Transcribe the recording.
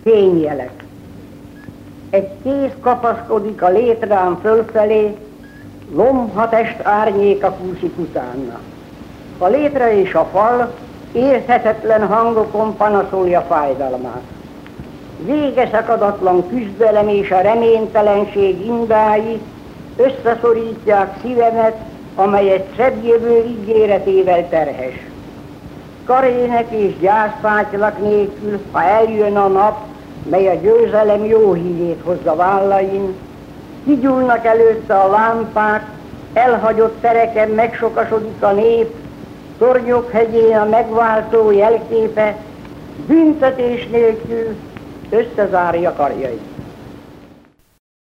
Fényjelek. Egy kéz kapaszkodik a létrán fölfelé, lomha test árnyéka kúszik utána. A létre és a fal érthetetlen hangokon panaszolja fájdalmát. Vége szakadatlan küzdelem és a reménytelenség indái összeszorítják szívemet, amely egy szebb jövő ígéretével terhes. Karének és gyászfátylak nélkül, ha eljön a nap, mely a győzelem jó hírét hozza vállain, kigyúlnak előtte a lámpák, elhagyott tereken megsokasodik a nép, tornyok hegyén a megváltó jelképe, büntetés nélkül összezárja karjait.